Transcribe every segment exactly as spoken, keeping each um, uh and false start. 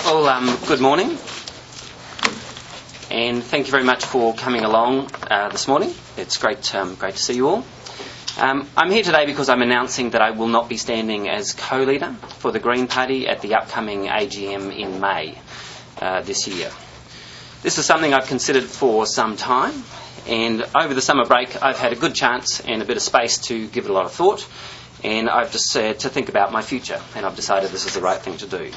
Well, um, good morning, and thank you very much for coming along uh, this morning. It's great, um, great to see you all. Um, I'm here today because I'm announcing that I will not be standing as co-leader for the Green Party at the upcoming A G M in May uh, this year. This is something I've considered for some time, and over the summer break I've had a good chance and a bit of space to give it a lot of thought, and I've just said to think about my future, and I've decided this is the right thing to do.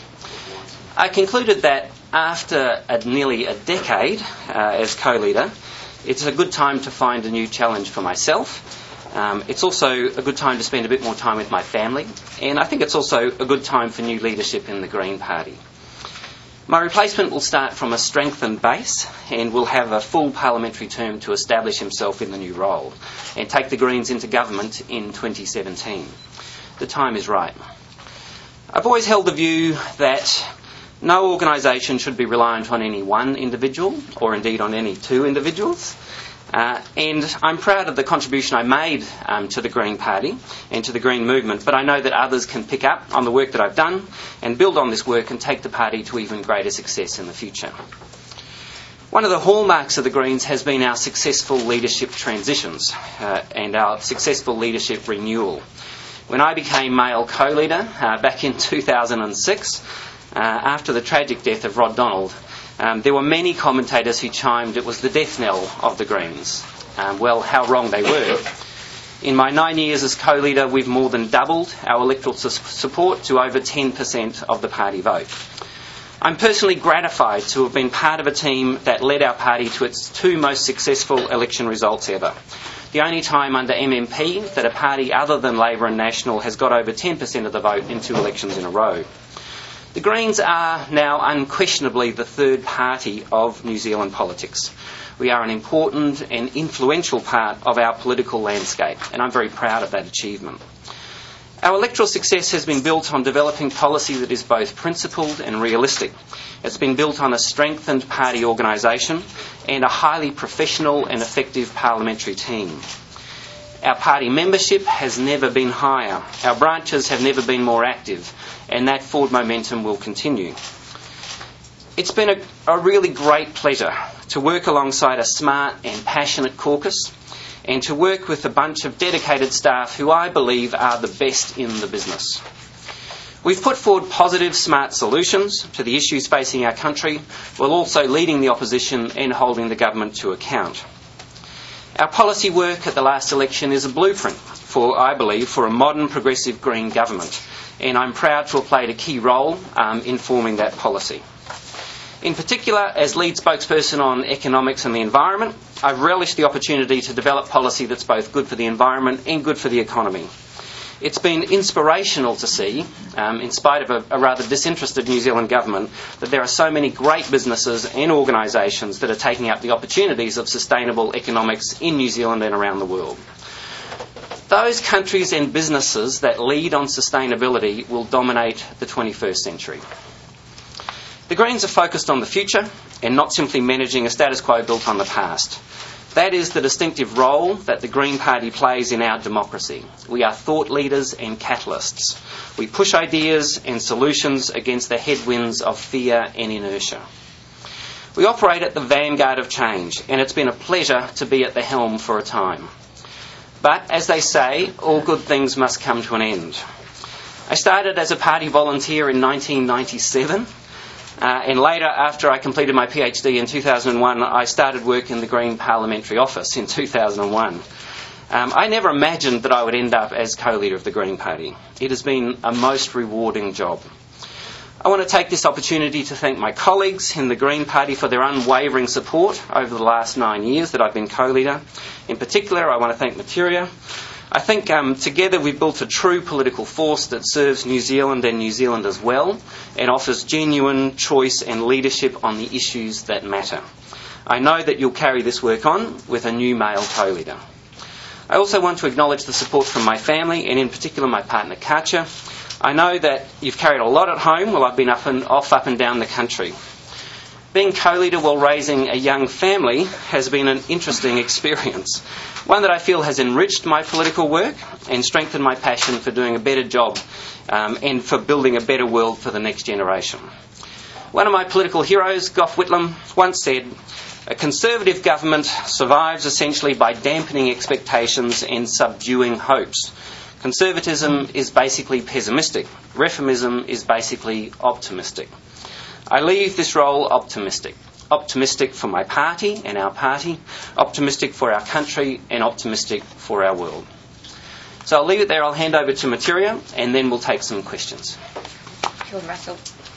I concluded that after a, nearly a decade uh, as co-leader, it's a good time to find a new challenge for myself. Um, it's also a good time to spend a bit more time with my family, and I think it's also a good time for new leadership in the Green Party. My replacement will start from a strengthened base and will have a full parliamentary term to establish himself in the new role and take the Greens into government in twenty seventeen. The time is right. I've always held the view that no organisation should be reliant on any one individual, or indeed on any two individuals. Uh, and I'm proud of the contribution I made um, to the Green Party and to the Green movement, but I know that others can pick up on the work that I've done and build on this work and take the party to even greater success in the future. One of the hallmarks of the Greens has been our successful leadership transitions uh, and our successful leadership renewal. When I became male co-leader uh, back in two thousand six, uh, after the tragic death of Rod Donald, Um, there were many commentators who chimed it was the death knell of the Greens. Um, well, how wrong they were. In my nine years as co-leader, we've more than doubled our electoral su- support to over ten percent of the party vote. I'm personally gratified to have been part of a team that led our party to its two most successful election results ever. The only time under M M P that a party other than Labor and National has got over ten percent of the vote in two elections in a row. The Greens are now unquestionably the third party of New Zealand politics. We are an important and influential part of our political landscape, and I'm very proud of that achievement. Our electoral success has been built on developing policy that is both principled and realistic. It's been built on a strengthened party organisation and a highly professional and effective parliamentary team. Our party membership has never been higher. Our branches have never been more active, and that forward momentum will continue. It's been a, a really great pleasure to work alongside a smart and passionate caucus and to work with a bunch of dedicated staff who I believe are the best in the business. We've put forward positive, smart solutions to the issues facing our country, while also leading the opposition and holding the government to account. Our policy work at the last election is a blueprint for, I believe, for a modern progressive Green government, and I'm proud to have played a key role um, in forming that policy. In particular, as lead spokesperson on economics and the environment, I've relished the opportunity to develop policy that's both good for the environment and good for the economy. It's been inspirational to see, um, in spite of a, a rather disinterested New Zealand government, that there are so many great businesses and organisations that are taking up the opportunities of sustainable economics in New Zealand and around the world. Those countries and businesses that lead on sustainability will dominate the twenty-first century. The Greens are focused on the future and not simply managing a status quo built on the past. That is the distinctive role that the Green Party plays in our democracy. We are thought leaders and catalysts. We push ideas and solutions against the headwinds of fear and inertia. We operate at the vanguard of change, and it's been a pleasure to be at the helm for a time. But, as they say, all good things must come to an end. I started as a party volunteer in nineteen ninety-seven. Uh, and later, after I completed my PhD in two thousand one, I started work in the Green Parliamentary Office in two thousand one. Um, I never imagined that I would end up as co-leader of the Green Party. It has been a most rewarding job. I want to take this opportunity to thank my colleagues in the Green Party for their unwavering support over the last nine years that I've been co-leader. In particular, I want to thank Materia. I think um, together we've built a true political force that serves New Zealand and New Zealanders well and offers genuine choice and leadership on the issues that matter. I know that you'll carry this work on with a new male co-leader. I also want to acknowledge the support from my family and in particular my partner Katja. I know that you've carried a lot at home while I've been up and off up and down the country. Being co-leader while raising a young family has been an interesting experience, one that I feel has enriched my political work and strengthened my passion for doing a better job um, and for building a better world for the next generation. One of my political heroes, Gough Whitlam, once said, "A Conservative government survives essentially by dampening expectations and subduing hopes. Conservatism is basically pessimistic. Reformism is basically optimistic." I leave this role optimistic. Optimistic for my party and our party, optimistic for our country, and optimistic for our world. So I'll leave it there. I'll hand over to Materia, and then we'll take some questions. Kia ora, Russell.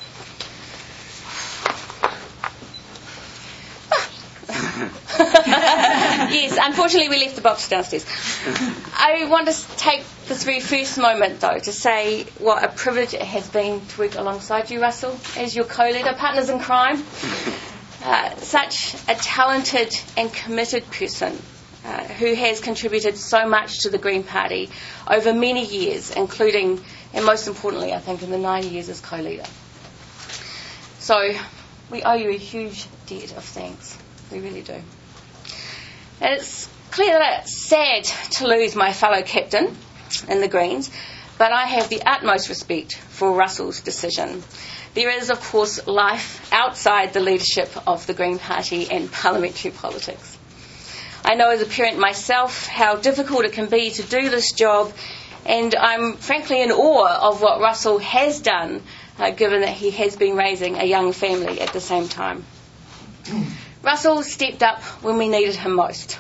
Yes, unfortunately we left the box downstairs. I want to take this very first moment, though, to say what a privilege it has been to work alongside you, Russell, as your co-leader, partners in crime. Uh, such a talented and committed person uh, who has contributed so much to the Green Party over many years, including, and most importantly, I think, in the nine years as co-leader. So we owe you a huge debt of thanks. We really do. And it's clear that it's sad to lose my fellow captain in the Greens, but I have the utmost respect for Russell's decision. There is, of course, life outside the leadership of the Green Party and parliamentary politics. I know as a parent myself how difficult it can be to do this job, and I'm frankly in awe of what Russell has done, uh, given that he has been raising a young family at the same time. Russell stepped up when we needed him most.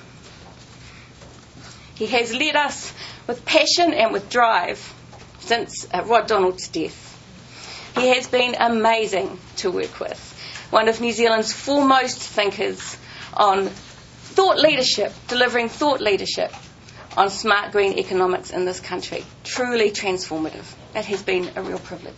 He has led us with passion and with drive since uh, Rod Donald's death. He has been amazing to work with, one of New Zealand's foremost thinkers on thought leadership, delivering thought leadership on smart green economics in this country. Truly transformative. It has been a real privilege.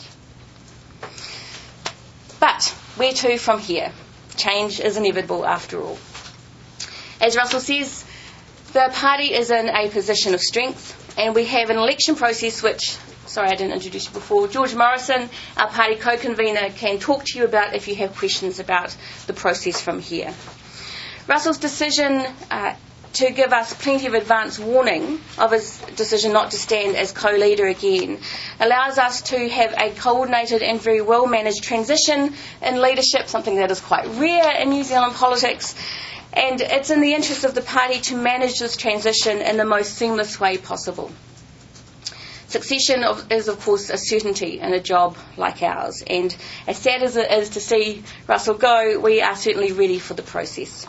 But where to from here? Change is inevitable after all. As Russell says, the party is in a position of strength, and we have an election process which, sorry I didn't introduce you before, George Morrison, our party co-convener, can talk to you about if you have questions about the process from here. Russell's decision uh, to give us plenty of advance warning of his decision not to stand as co-leader again allows us to have a coordinated and very well managed transition in leadership, something that is quite rare in New Zealand politics, and it's in the interest of the party to manage this transition in the most seamless way possible. Succession of, is of course a certainty in a job like ours, and as sad as it is to see Russell go, we are certainly ready for the process.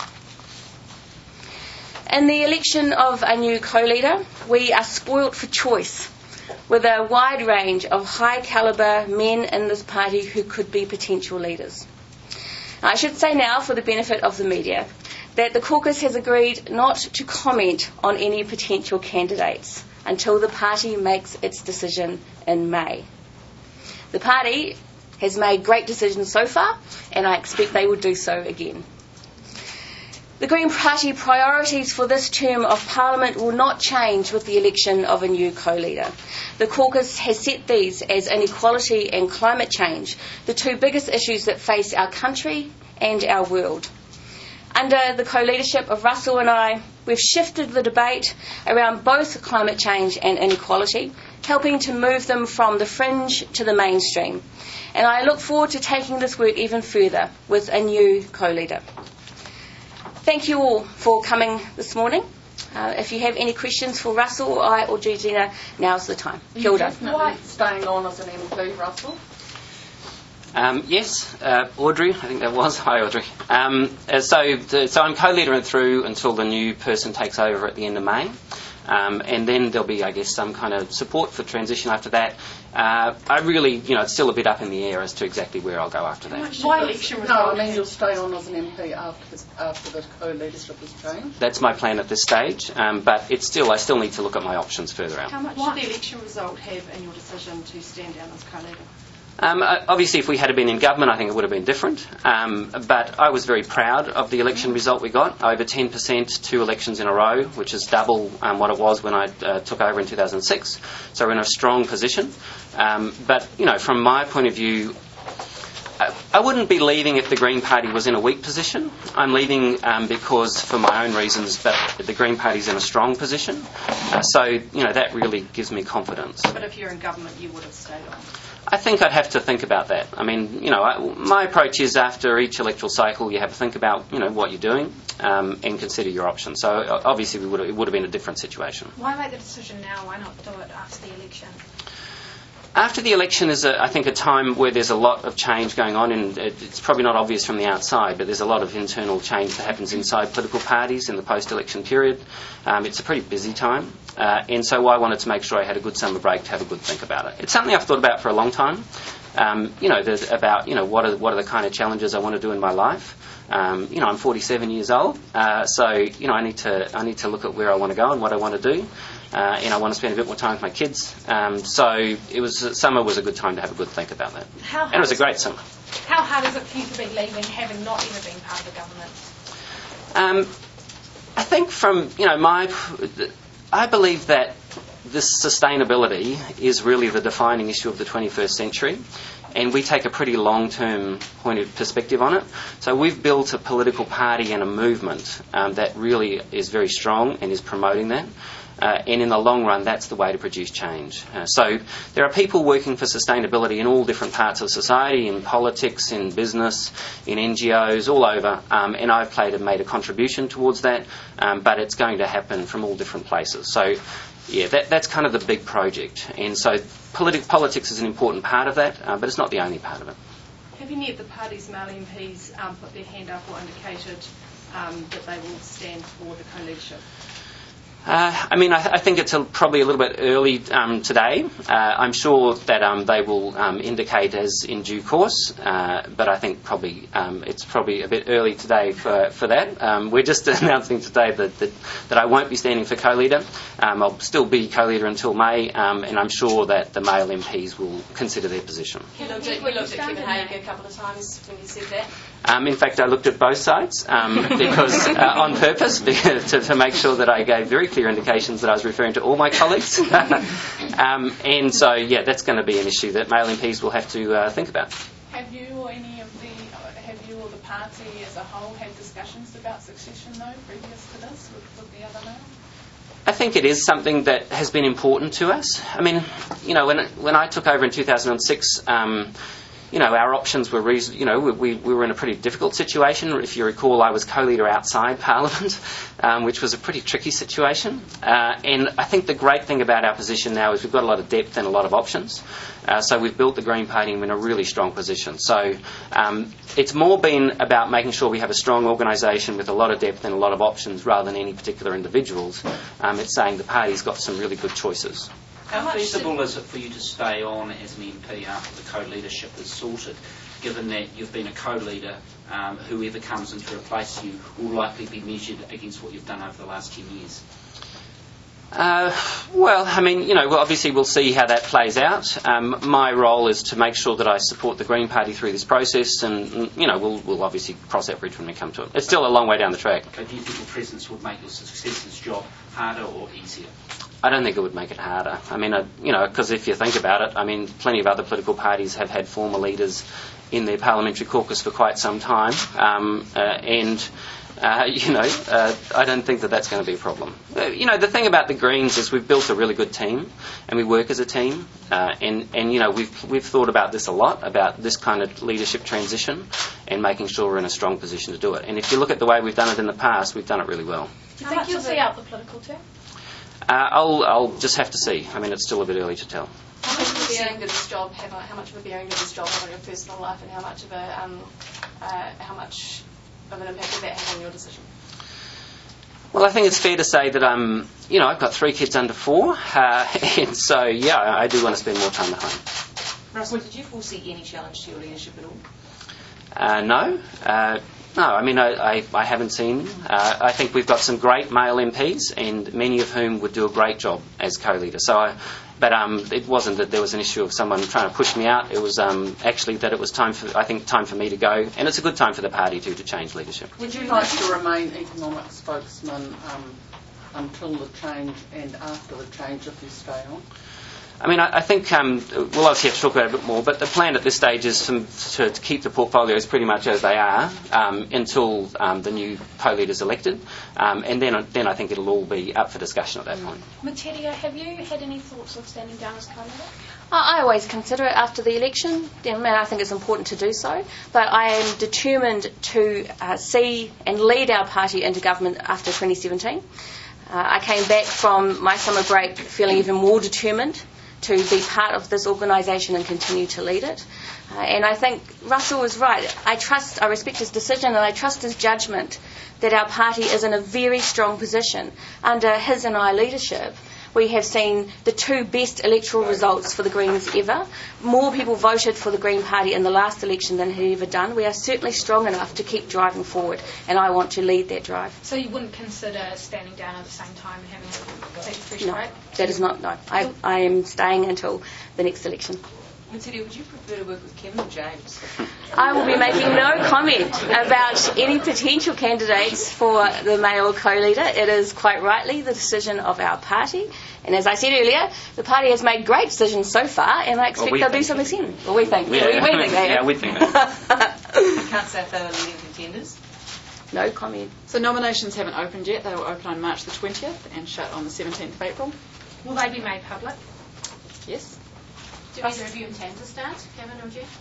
In the election of a new co-leader, we are spoilt for choice, with a wide range of high-calibre men in this party who could be potential leaders. I should say now, for the benefit of the media, that the caucus has agreed not to comment on any potential candidates until the party makes its decision in May. The party has made great decisions so far, and I expect they will do so again. The Green Party priorities for this term of Parliament will not change with the election of a new co-leader. The caucus has set these as inequality and climate change, the two biggest issues that face our country and our world. Under the co-leadership of Russell and I, we've shifted the debate around both climate change and inequality, helping to move them from the fringe to the mainstream. And I look forward to taking this work even further with a new co-leader. Thank you all for coming this morning. Uh, if you have any questions for Russell, or I, or Georgina, now's the time. Kia ora. Why staying on as an M P, Russell? Um, yes, uh, Audrey, I think that was. Hi, Audrey. Um, uh, so, the, so I'm co-leader through until the new person takes over at the end of May. Um, and then there'll be, I guess, some kind of support for transition after that. Uh, I really, you know, it's still a bit up in the air as to exactly where I'll go after that. Why election result? No, I mean you'll stay on as an M P after the, after the co-leadership is changed. That's my plan at this stage, um, but it's still, I still need to look at my options further out. How much did the election result have in your decision to stand down as co-leader? Um, obviously, if we had been in government, I think it would have been different. Um, but I was very proud of the election result we got. Over ten percent, two elections in a row, which is double um, what it was when I uh, took over in two thousand six. So we're in a strong position. Um, but, you know, from my point of view, I, I wouldn't be leaving if the Green Party was in a weak position. I'm leaving um, because, for my own reasons, but the Green Party's in a strong position. Uh, so, you know, that really gives me confidence. But if you're in government, you would have stayed on? I think I'd have to think about that. I mean, you know, I, my approach is after each electoral cycle you have to think about, you know, what you're doing um, and consider your options. So uh, obviously we would it would have been a different situation. Why make the decision now? Why not do it after the election? After the election is, a, I think, a time where there's a lot of change going on, and it's probably not obvious from the outside, but there's a lot of internal change that happens inside political parties in the post-election period. Um, it's a pretty busy time, uh, and so I wanted to make sure I had a good summer break to have a good think about it. It's something I've thought about for a long time. Um, you know, there's about you know what are what are the kind of challenges I want to do in my life. Um, you know, I'm forty-seven years old, uh, so you know I need to I need to look at where I want to go and what I want to do. Uh, and I want to spend a bit more time with my kids. Um, so it was summer was a good time to have a good think about that. How and it was a great summer. How hard is it for you to be leaving, having not even been part of the government? Um, I think from, you know, my... I believe that this sustainability is really the defining issue of the twenty-first century. And we take a pretty long-term point of perspective on it. So we've built a political party and a movement um, that really is very strong and is promoting that. Uh, and in the long run, that's the way to produce change. Uh, so there are people working for sustainability in all different parts of society, in politics, in business, in N G Os, all over. Um, and I've played and made a contribution towards that, um, but it's going to happen from all different places. So, yeah, that, that's kind of the big project. And so politi- politics is an important part of that, uh, but it's not the only part of it. Have any of the party's male M Ps um, put their hand up or indicated um, that they will stand for the co-leadership? Uh, I mean, I, th- I think it's a, probably a little bit early um, today. Uh, I'm sure that um, they will um, indicate as in due course, uh, but I think probably um, it's probably a bit early today for, for that. Um, we're just announcing today that, that that I won't be standing for co-leader. Um, I'll still be co-leader until May, um, and I'm sure that the male M Ps will consider their position. You looked at, you looked at Kevin Haig a couple of times when you said that. Um, in fact, I looked at both sides um, because uh, on purpose to, to make sure that I gave very clear indications that I was referring to all my colleagues. um, and so, yeah, that's going to be an issue that male M Ps will have to uh, think about. Have you or any of the, have you or the party as a whole had discussions about succession though previous to this with, with the other male? I think it is something that has been important to us. I mean, you know, when when I took over in two thousand six. Um, You know, our options were reason. You know, we, we were in a pretty difficult situation. If you recall, I was co-leader outside Parliament, um, which was a pretty tricky situation. Uh, and I think the great thing about our position now is we've got a lot of depth and a lot of options. Uh, so we've built the Green Party and we're in a really strong position. So um, it's more been about making sure we have a strong organisation with a lot of depth and a lot of options rather than any particular individuals. Um, it's saying the party's got some really good choices. How feasible is it for you to stay on as an M P after the co-leadership is sorted, given that you've been a co-leader, um, whoever comes in to replace you will likely be measured against what you've done over the last ten years? Uh, well, I mean, you know, well, obviously we'll see how that plays out. Um, my role is to make sure that I support the Green Party through this process, and, you know, we'll, we'll obviously cross that bridge when we come to it. It's still a long way down the track. But do you think your presence would make your successor's job harder or easier? I don't think it would make it harder. I mean, I, you know, because if you think about it, I mean, plenty of other political parties have had former leaders in their parliamentary caucus for quite some time, um, uh, and, uh, you know, uh, I don't think that that's going to be a problem. Uh, you know, the thing about the Greens is we've built a really good team, and we work as a team, uh, and, and, you know, we've, we've thought about this a lot, about this kind of leadership transition, and making sure we're in a strong position to do it. And if you look at the way we've done it in the past, we've done it really well. Do you think you'll see out the political term? Uh, I'll, I'll just have to see. I mean, it's still a bit early to tell. How much of a bearing did this job have? How much of a bearing did this job have on your personal life, and how much of a um, uh, how much of an impact did that have on your decision? Well, I think it's fair to say that I'm, you know, I've got three kids under four, uh, and so yeah, I do want to spend more time at home. Russell, did you foresee any challenge to your leadership at all? Uh, no. Uh, No, I mean, I, I, I haven't seen. Uh, I think we've got some great male M Ps, and many of whom would do a great job as co-leader. So, I, but um, it wasn't that there was an issue of someone trying to push me out. It was um, actually that it was time for, I think, time for me to go, and it's a good time for the party too to change leadership. Would you like to remain economic spokesman um, until the change and after the change if you stay on? I mean, I, I think um, we'll obviously have to talk about it a bit more, but the plan at this stage is to, to, to keep the portfolios pretty much as they are um, until um, the new co-leader is elected, um, and then then I think it'll all be up for discussion at that point. Materia, have you had any thoughts of standing down as co-leader? I always consider it after the election, and I think it's important to do so, but I am determined to uh, see and lead our party into government after twenty seventeen. Uh, I came back from my summer break feeling even more determined to be part of this organisation and continue to lead it. Uh, and I think Russell was right. I trust, I respect his decision and I trust his judgment that our party is in a very strong position. Under his and our leadership, we have seen the two best electoral results for the Greens ever. More people voted for the Green Party in the last election than had ever done. We are certainly strong enough to keep driving forward, and I want to lead that drive. So you wouldn't consider standing down at the same time and having a take a fresh No, break? that is not, no. I, I am staying until the next election. Matiria, would you prefer to work with Kevin or James? I will be making no comment about any potential candidates for the male co-leader. It is quite rightly the decision of our party. And as I said earlier, the party has made great decisions so far, and I expect well, we they'll do something soon. Well, we think. Yeah, we, we think they yeah, have. we think that. You can't say if they were leading contenders. No comment. So nominations haven't opened yet. They will open on March the twentieth and shut on the seventeenth of April. Will they be made public? Yes. Do either of you intend to start, Kevin or Jeff?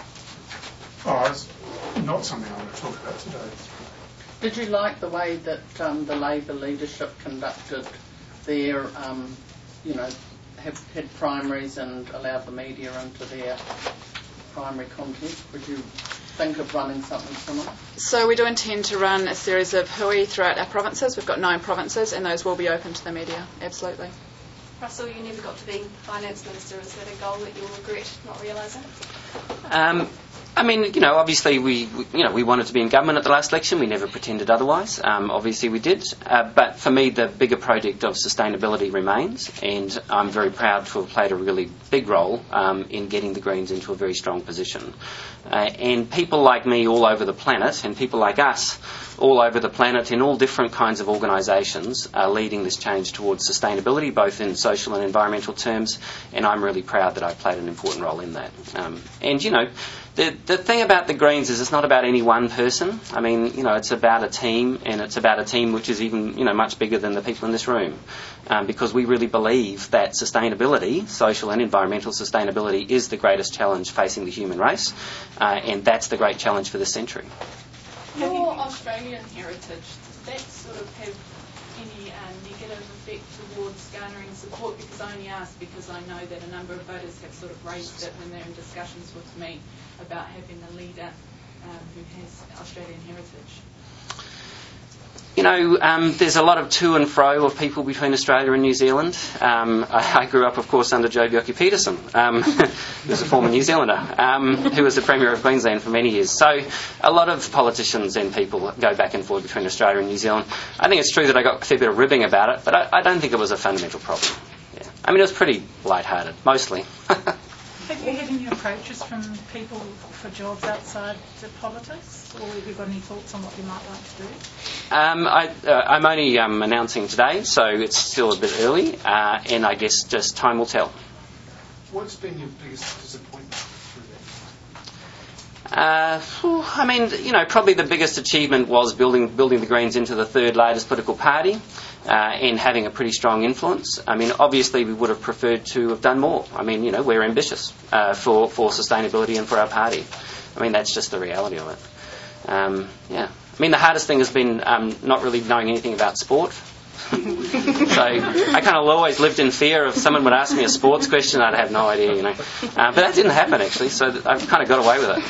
Oh, it's not something I want to talk about today. Did you like the way that um, the Labor leadership conducted their, um, you know, have had primaries and allowed the media into their primary contest? Would you think of running something similar? So we do intend to run a series of hui throughout our provinces. We've got nine provinces, and those will be open to the media. Absolutely. Russell, you never got to be Finance Minister. Is that a goal that you'll regret not realising? Um, I mean, you know, obviously we, we, you know, we wanted to be in government at the last election. We never pretended otherwise. Um, obviously we did. Uh, but for me, the bigger project of sustainability remains, and I'm very proud to have played a really big role um, in getting the Greens into a very strong position. Uh, and people like me all over the planet, and people like us all over the planet in all different kinds of organisations are leading this change towards sustainability, both in social and environmental terms, and I'm really proud that I played an important role in that. Um, and, you know, the the thing about the Greens is it's not about any one person. I mean, you know, it's about a team, and it's about a team which is even, you know, much bigger than the people in this room, um, because we really believe that sustainability, social and environmental sustainability, is the greatest challenge facing the human race, uh, and that's the great challenge for this century. Your Australian heritage, does that sort of have any uh, negative effect towards garnering support? Because I only ask because I know that a number of voters have sort of raised it when they're in discussions with me about having a leader um, who has Australian heritage. You know, um, there's a lot of to and fro of people between Australia and New Zealand. Um, I, I grew up, of course, under Joh Bjelke-Petersen, um, who was a former New Zealander, um, who was the Premier of Queensland for many years. So a lot of politicians and people go back and forth between Australia and New Zealand. I think it's true that I got a fair bit of ribbing about it, but I, I don't think it was a fundamental problem. Yeah. I mean, it was pretty lighthearted, mostly. Have you had any approaches from people for jobs outside of politics, or have you got any thoughts on what you might like to do? Um, I, uh, I'm only um, announcing today, so it's still a bit early, uh, and I guess just time will tell. What's been your biggest disappointment through that? Uh, whew, I mean, you know, probably the biggest achievement was building building the Greens into the third largest political party uh, and having a pretty strong influence. I mean, obviously we would have preferred to have done more. I mean, you know, we're ambitious uh, for, for sustainability and for our party. I mean, that's just the reality of it. Um, yeah. I mean, the hardest thing has been um, not really knowing anything about sport. So I kind of always lived in fear of someone would ask me a sports question, I'd have no idea, you know. Uh, but that didn't happen, actually, so I've kind of got away with it.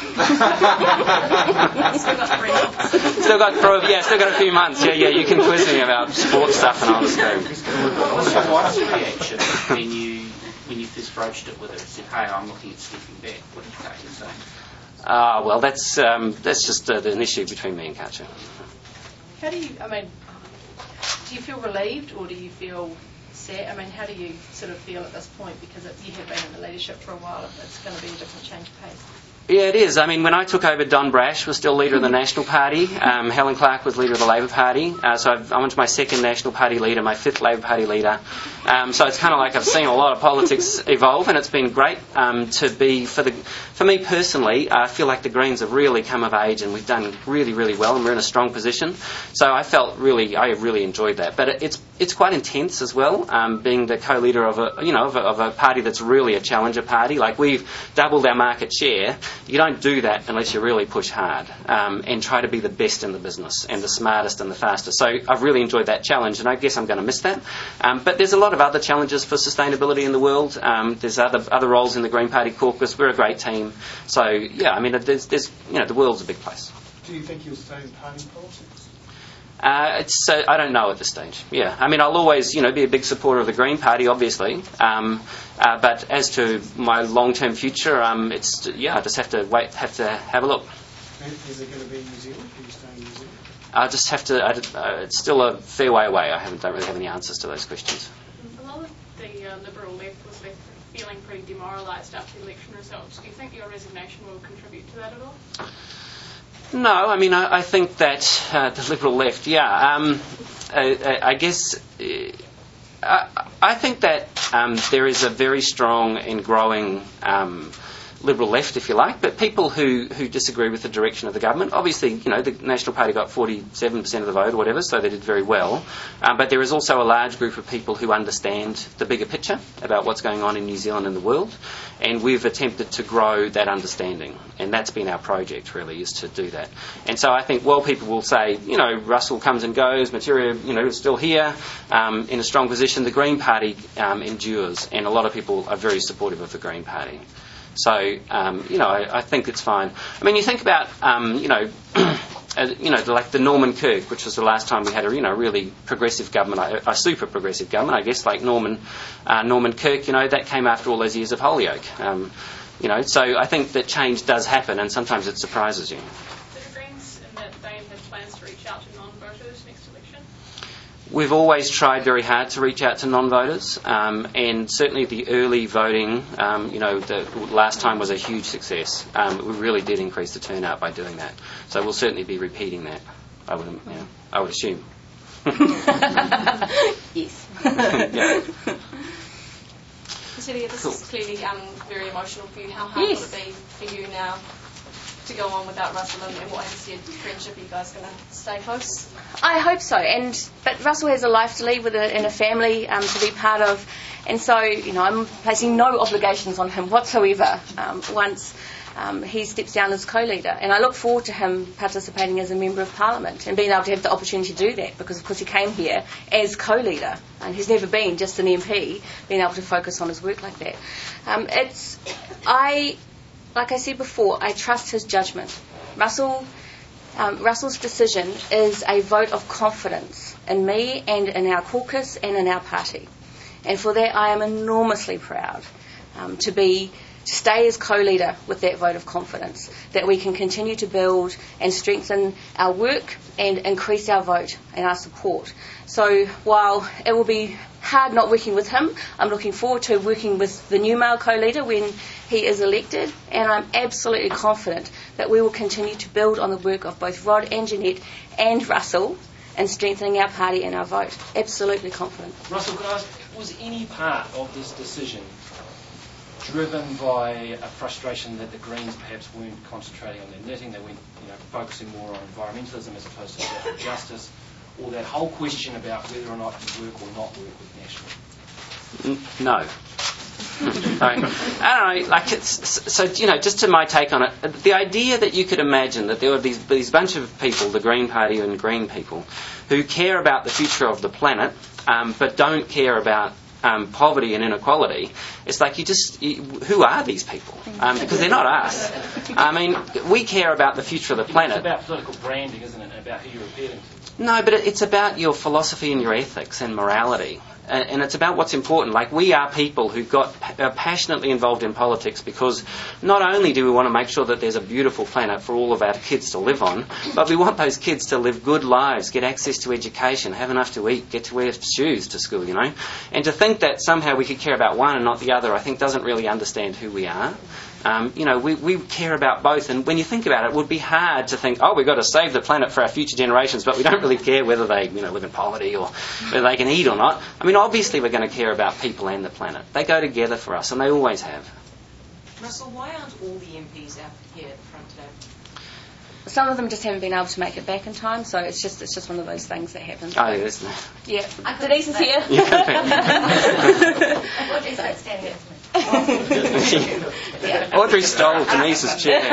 Still got three months. Still got, for, yeah, still got a few months. Yeah, yeah, you can quiz me about sports stuff and I'll just go. What was your wife's reaction when you, when you first broached it with her and said, hey, I'm looking at stepping back? What did Katja say? Ah, uh, well, that's um, that's just uh, an issue between me and Katja. How do you, I mean, do you feel relieved or do you feel sad? I mean, how do you sort of feel at this point? Because it, you have been in the leadership for a while, it's going to be a different change of pace. Yeah, it is. I mean, when I took over, Don Brash was still leader of the National Party. Um, Helen Clark was leader of the Labor Party. Uh, so I've, I went to my second National Party leader, my fifth Labor Party leader. Um, so it's kind of like I've seen a lot of politics evolve, and it's been great um, to be, for the for me personally, I feel like the Greens have really come of age and we've done really, really well and we're in a strong position. So I felt really, I really enjoyed that. But it, it's it's quite intense as well, um, being the co-leader of a, you know, of a, of a party that's really a challenger party. Like, we've doubled our market share. You don't do that unless you really push hard um, and try to be the best in the business and the smartest and the fastest. So I've really enjoyed that challenge, and I guess I'm going to miss that. Um, but there's a lot of other challenges for sustainability in the world. Um, there's other other roles in the Green Party caucus. We're a great team. So yeah, I mean, there's, there's you know, the world's a big place. Do you think you'll stay in party politics? Uh, it's, uh, I don't know at this stage. Yeah, I mean, I'll always, you know, be a big supporter of the Green Party, obviously. Um, uh, but as to my long-term future, um, it's yeah, I just have to wait, have to have a look. Is it going to be New Zealand? Are you staying in New Zealand? I just have to. I, uh, it's still a fair way away. I haven't, don't really have any answers to those questions. A lot of the uh, Liberal left was left feeling pretty demoralised after the election results. Do you think your resignation will contribute to that at all? No, I mean, I, I think that uh, the Liberal left, yeah. Um, I, I guess uh, I, I think that um, there is a very strong and growing um, Liberal left, if you like, but people who, who disagree with the direction of the government. Obviously, you know, the National Party got forty-seven percent of the vote or whatever, so they did very well. Um, but there is also a large group of people who understand the bigger picture about what's going on in New Zealand and the world, and we've attempted to grow that understanding, and that's been our project, really, is to do that. And so I think, while people will say, you know, Russell comes and goes, Materia, you know, is still here um, in a strong position, the Green Party um, endures, and a lot of people are very supportive of the Green Party. So, um, you know, I, I think it's fine. I mean, you think about, um, you know, uh, you know, like the Norman Kirk, which was the last time we had a, you know, really progressive government, a, a super progressive government, I guess, like Norman, uh, Norman Kirk, you know, that came after all those years of Holyoake. Um, you know, so I think that change does happen, and sometimes it surprises you. The Greens, in that vein, have plans to reach out to non-voters next election? We've always tried very hard to reach out to non-voters, um, and certainly the early voting, um, you know, the last time was a huge success. Um, we really did increase the turnout by doing that. So we'll certainly be repeating that, I would, you know, I would assume. Yes. Yeah. Celia, this Cool. is clearly um, very emotional for you. How hard Yes. will it be for you now to go on without Russell, and, and what has your friendship? Are you guys going to stay close? I hope so, and but Russell has a life to lead with a, and a family um, to be part of, and so, you know, I'm placing no obligations on him whatsoever um, once um, he steps down as co-leader, and I look forward to him participating as a member of Parliament and being able to have the opportunity to do that, because of course he came here as co-leader and he's never been just an M P, being able to focus on his work like that. Um, it's I. Like I said before, I trust his judgment. Russell, um, Russell's decision is a vote of confidence in me and in our caucus and in our party. And for that, I am enormously proud um, to be to stay as co-leader with that vote of confidence, that we can continue to build and strengthen our work and increase our vote and our support. So while it will be hard not working with him, I'm looking forward to working with the new male co-leader when he is elected, and I'm absolutely confident that we will continue to build on the work of both Rod and Jeanette and Russell in strengthening our party and our vote. Absolutely confident. Russell, could I ask, was any part of this decision driven by a frustration that the Greens perhaps weren't concentrating on their knitting, they weren't, you know, focusing more on environmentalism as opposed to social justice, or that whole question about whether or not you work or not work with National? N- no. I don't know, like, it's, so, you know, just to my take on it, the idea that you could imagine that there were these, these bunch of people, the Green Party and Green people, who care about the future of the planet, um, but don't care about um, poverty and inequality, it's like you just, you, who are these people? Um, because they're not us. I mean, we care about the future of the planet. It's about political branding, isn't it, about who you're appealing to? No, but it's about your philosophy and your ethics and morality. And it's about what's important. Like, we are people who got are passionately involved in politics because not only do we want to make sure that there's a beautiful planet for all of our kids to live on, but we want those kids to live good lives, get access to education, have enough to eat, get to wear shoes to school, you know. And to think that somehow we could care about one and not the other, I think doesn't really understand who we are. Um, you know, we, we care about both, and when you think about it, it would be hard to think, oh, we've got to save the planet for our future generations, but we don't really care whether they, you know, live in poverty or whether they can eat or not. I mean, obviously we're going to care about people and the planet. They go together for us, and they always have. Russell, why aren't all the M Ps out here at the front today? some of them just haven't been able to make it back in time, so it's just it's just one of those things that happen. Oh, yeah, isn't it? Yeah. Denise is here. Audrey's like standing next to me. Yeah. Audrey stole Denise's chair.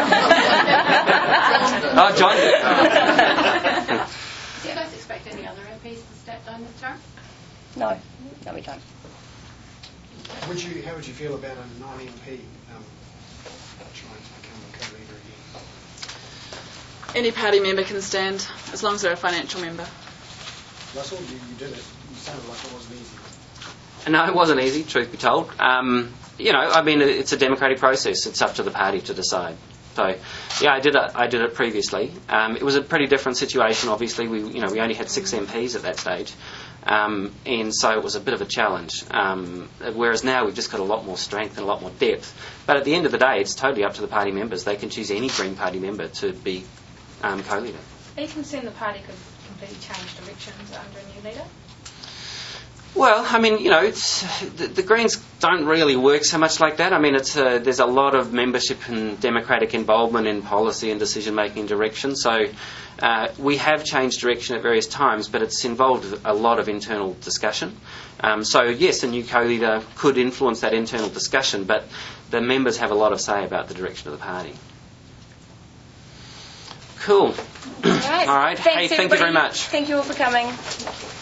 Oh, John did. Do you guys expect any other M Ps to step down this term? No, no, we don't. Would you, how would you feel about a non-M P um, trying to become a co-leader again? Any party member can stand, as long as they're a financial member. Russell, you, you did it. You sounded like it wasn't easy. No, it wasn't easy, truth be told. Um, you know, I mean, it's a democratic process. It's up to the party to decide. So, yeah, I did it. I did it previously. Um, it was a pretty different situation. Obviously, we, you know, we only had six M Ps at that stage, um, and so it was a bit of a challenge. Um, whereas now we've just got a lot more strength and a lot more depth. But at the end of the day, it's totally up to the party members. They can choose any Green Party member to be um, co-leader. Are you concerned the party could completely change directions under a new leader? Well, I mean, you know, it's, the, the Greens don't really work so much like that. I mean, it's a, there's a lot of membership and democratic involvement in policy and decision-making direction. So uh, we have changed direction at various times, but it's involved a lot of internal discussion. Um, so, yes, a new co-leader could influence that internal discussion, but the members have a lot of say about the direction of the party. Cool. All right. All right. Thanks, hey, thank everybody. you very much. Thank you all for coming.